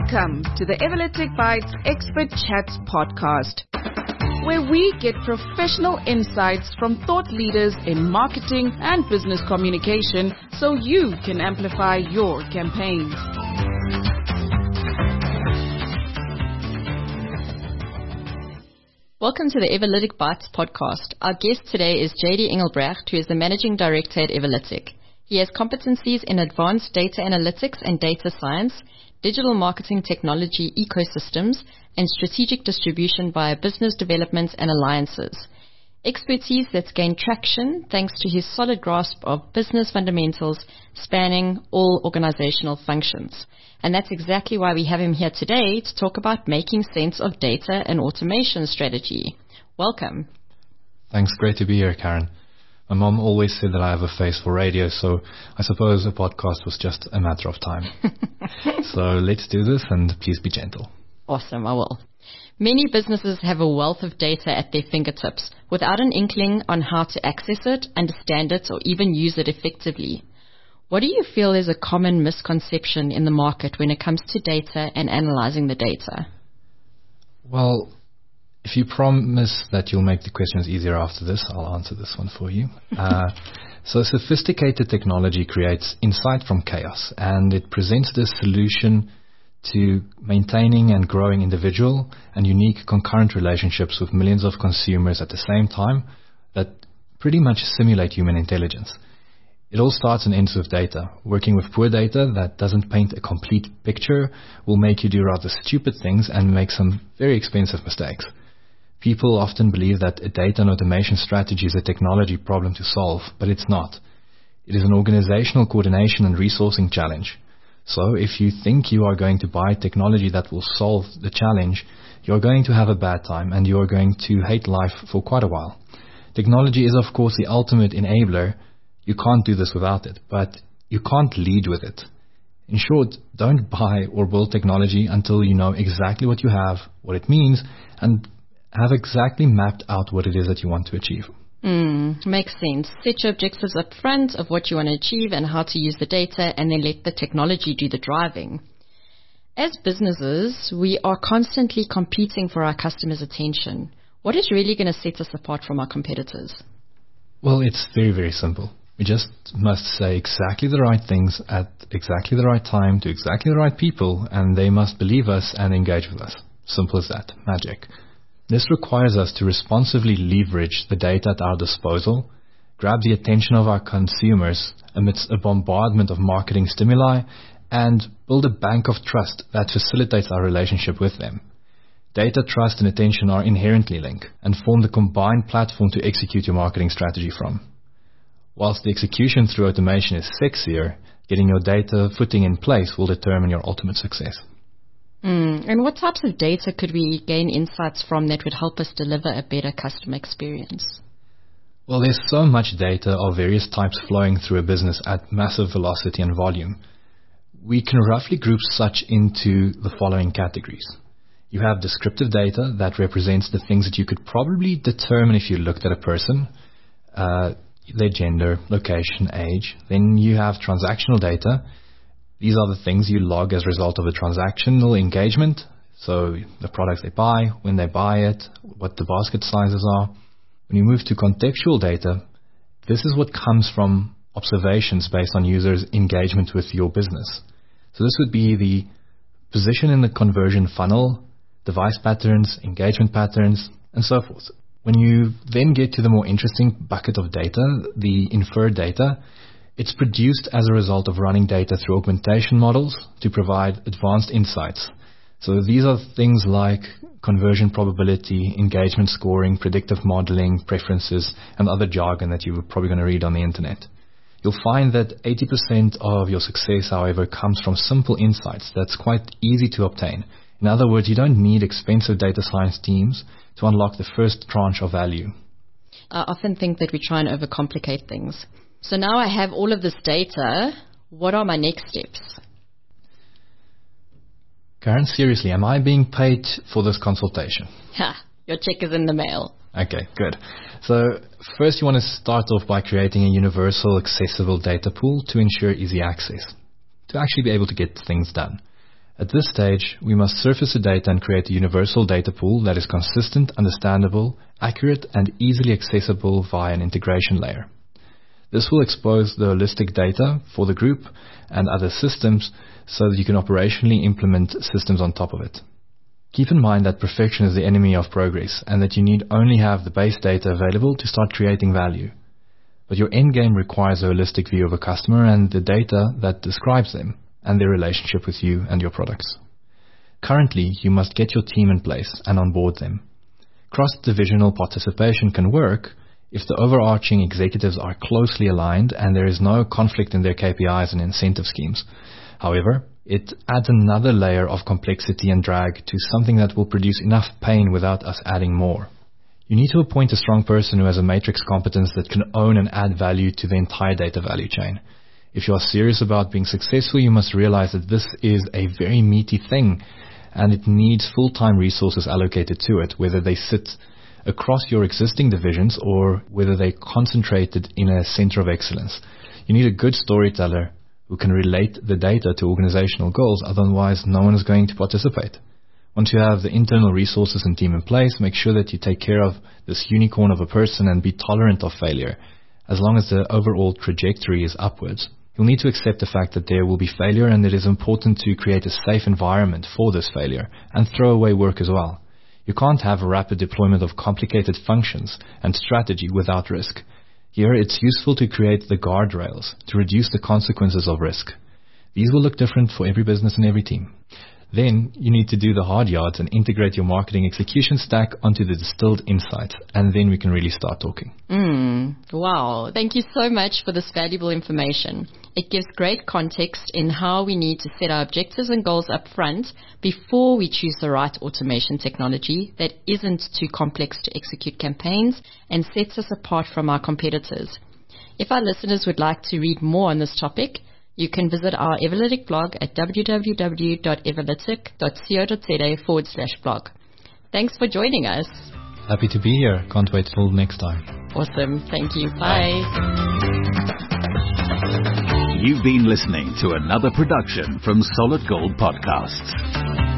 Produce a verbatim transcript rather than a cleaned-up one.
Welcome to the Everlytic Bytes Expert Chats podcast, where we get professional insights from thought leaders in marketing and business communication so you can amplify your campaigns. Welcome to the Everlytic Bytes podcast. Our guest today is J D Engelbrecht, who is the Managing Director at Everlytic. He has competencies in advanced data analytics and data science, digital marketing technology ecosystems, and strategic distribution via business development and alliances. Expertise that's gained traction thanks to his solid grasp of business fundamentals spanning all organizational functions. And that's exactly why we have him here today to talk about making sense of data and automation strategy. Welcome. Thanks. Great to be here, Karen. My mom always said that I have a face for radio, so I suppose a podcast was just a matter of time. So let's do this, and please be gentle. Awesome, I will. Many businesses have a wealth of data at their fingertips without an inkling on how to access it, understand it, or even use it effectively. What do you feel is a common misconception in the market when it comes to data and analyzing the data? Well, if you promise that you'll make the questions easier after this, I'll answer this one for you. Uh, so sophisticated technology creates insight from chaos, and it presents this solution to maintaining and growing individual and unique concurrent relationships with millions of consumers at the same time that pretty much simulate human intelligence. It all starts and ends with data. Working with poor data that doesn't paint a complete picture will make you do rather stupid things and make some very expensive mistakes. People often believe that a data and automation strategy is a technology problem to solve, but it's not. It is an organizational coordination and resourcing challenge. So if you think you are going to buy technology that will solve the challenge, you're going to have a bad time and you're going to hate life for quite a while. Technology is, of course, the ultimate enabler. You can't do this without it, but you can't lead with it. In short, don't buy or build technology until you know exactly what you have, what it means, and have exactly mapped out what it is that you want to achieve. Mm, makes sense. Set your objectives up front of what you want to achieve and how to use the data, and then let the technology do the driving. As businesses, we are constantly competing for our customers' attention. What is really going to set us apart from our competitors? Well, it's very, very simple. We just must say exactly the right things at exactly the right time to exactly the right people, and they must believe us and engage with us. Simple as that. Magic. This requires us to responsibly leverage the data at our disposal, grab the attention of our consumers amidst a bombardment of marketing stimuli, and build a bank of trust that facilitates our relationship with them. Data, trust, and attention are inherently linked and form the combined platform to execute your marketing strategy from. Whilst the execution through automation is sexier, getting your data footing in place will determine your ultimate success. Mm, and what types of data could we gain insights from that would help us deliver a better customer experience? Well, there's so much data of various types flowing through a business at massive velocity and volume. We can roughly group such into the following categories. You have descriptive data that represents the things that you could probably determine if you looked at a person, uh, their gender, location, age. Then you have transactional data. These are the things you log as a result of a transactional engagement. So the products they buy, when they buy it, what the basket sizes are. When you move to contextual data, this is what comes from observations based on users' engagement with your business. So this would be the position in the conversion funnel, device patterns, engagement patterns, and so forth. When you then get to the more interesting bucket of data, the inferred data, it's produced as a result of running data through augmentation models to provide advanced insights. So these are things like conversion probability, engagement scoring, predictive modeling, preferences, and other jargon that you're probably going to read on the internet. You'll find that eighty percent of your success, however, comes from simple insights that's quite easy to obtain. In other words, you don't need expensive data science teams to unlock the first tranche of value. I often think that we try and overcomplicate things. So now I have all of this data. What are my next steps? Karen, seriously, am I being paid for this consultation? Ha, your check is in the mail. Okay, good. So first you want to start off by creating a universal accessible data pool to ensure easy access, to actually be able to get things done. At this stage, we must surface the data and create a universal data pool that is consistent, understandable, accurate, and easily accessible via an integration layer. This will expose the holistic data for the group and other systems so that you can operationally implement systems on top of it. Keep in mind that perfection is the enemy of progress and that you need only have the base data available to start creating value. But your end game requires a holistic view of a customer and the data that describes them and their relationship with you and your products. Currently, you must get your team in place and onboard them. Cross-divisional participation can work if the overarching executives are closely aligned and there is no conflict in their K P Is and incentive schemes. However, it adds another layer of complexity and drag to something that will produce enough pain without us adding more. You need to appoint a strong person who has a matrix competence that can own and add value to the entire data value chain. If you are serious about being successful, you must realize that this is a very meaty thing and it needs full-time resources allocated to it, whether they sit across your existing divisions or whether they concentrated in a center of excellence. You need a good storyteller who can relate the data to organizational goals, otherwise no one is going to participate. Once you have the internal resources and team in place, make sure that you take care of this unicorn of a person and be tolerant of failure, as long as the overall trajectory is upwards. You'll need to accept the fact that there will be failure and it is important to create a safe environment for this failure and throw away work as well. You can't have a rapid deployment of complicated functions and strategy without risk. Here, it's useful to create the guardrails to reduce the consequences of risk. These will look different for every business and every team. Then, you need to do the hard yards and integrate your marketing execution stack onto the distilled insights, and then we can really start talking. Mm, wow. Thank you so much for this valuable information. It gives great context in how we need to set our objectives and goals up front before we choose the right automation technology that isn't too complex to execute campaigns and sets us apart from our competitors. If our listeners would like to read more on this topic, you can visit our Everlytic blog at www.everlytic.co.za forward slash blog. Thanks for joining us. Happy to be here. Can't wait till next time. Awesome. Thank you. Bye. You've been listening to another production from Solid Gold Podcasts.